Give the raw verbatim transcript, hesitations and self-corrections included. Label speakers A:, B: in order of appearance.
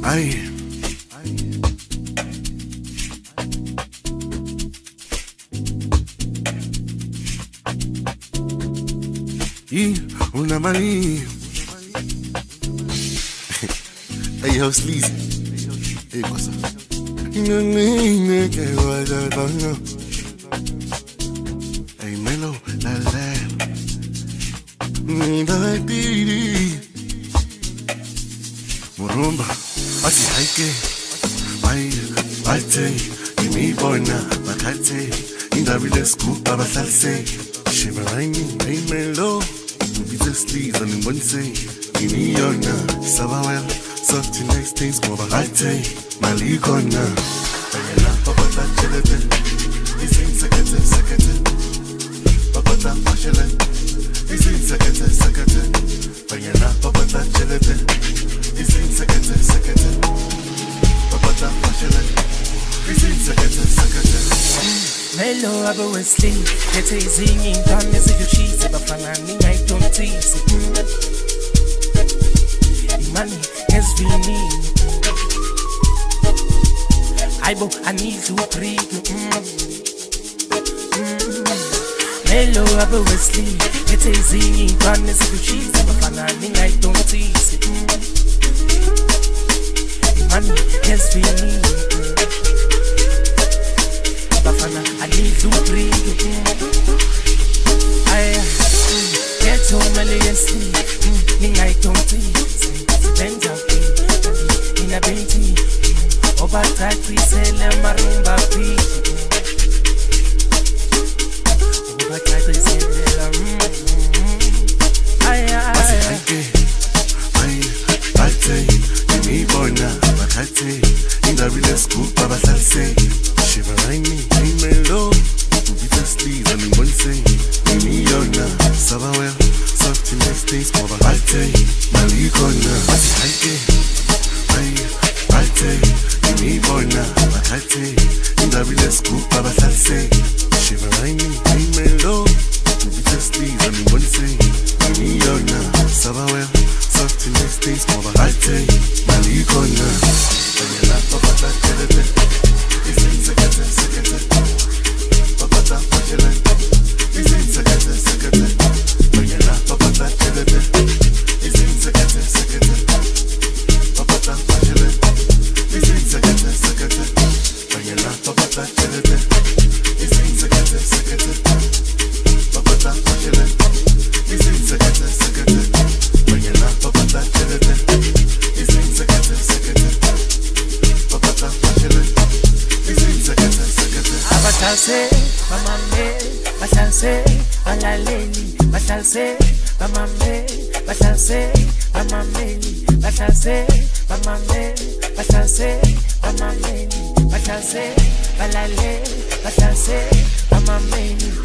A: Aye. Y una mani. Hey, yo, Sleazy. Hey, what's up? Hey, Melo, la la. Murumba, asi haike. Ay, balte, imi bona, bakate. Indabile scoop, baba salse. Shiveraini, hey, Melo. Ubite Sleazy, and one say. Imi yona, sabawel. Soft next things, more balte. Maligona. Bayana, papata, chelete. Isin sekete, sekete. Papata, mashele. Isin sekete, sekete. Bayana, papata, chelete. Isin sekete, sekete. Papata, mashele. Isin sekete, sekete.
B: Melo abo Wesley, get a singing, done as if she's a bafana, I don't tease it. Money has been need. I bo I need to pray. Melo abo Wesley, get a singing, done as if she's a bafana, I don't tease it. Money has been need. Bafana, I need to pray. I get home and sleep. I don't tease it. In a binti, over tight we sell a marumba beach. Over tight we sell a ay ay
A: ay balte, imi bona, bakate. In the real school, baba salse. Shiveraini, hey Melo. Ubite Sleazy, and one say. Imi yona, sabawel. Soft next days, more balte. Maligona, asi haike. Ay, balte. Imi bona, bakate. In the real school, baba salse. Shiveraini, hey Melo. Ubite Sleazy, and one say. Imi yona, sabawel. Soft next days, more balte. Maligona. Bayana, papata, chelete. Isin sekete, sekete. Papata, mashele. Isin sekete, sekete. Bayana, papata, chelete. Isin sekete, sekete. Papata, mashele. Isin sekete, sekete. Bayana, papata, chelete. Isin sekete, sekete. Papata, mashele. Isin sekete, sekete. Bayana, papata, chelete. Isin sekete, sekete. Papata, mashele. Isin sekete, sekete.
B: Abatalse, mamame, batalse, alaleli, batalse, mamame, batalse, mamameli, batalse, mamame, batalse, mamameli, batalse, balale, batalse, mamameli.